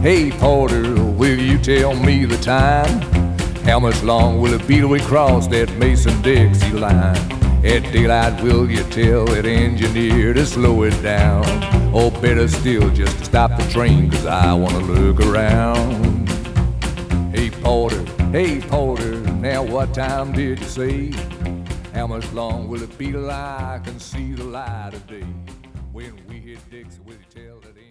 Hey porter, will you tell me the time? How much long will it be till we cross that Mason-Dixie line? At daylight, will you tell that engineer to slow it down? Or better still, just to stop the train, 'cause I wanna look around. Hey porter, now what time did you say? How much long will it be till I can see the light of day? When we hit Dixie, will you tell that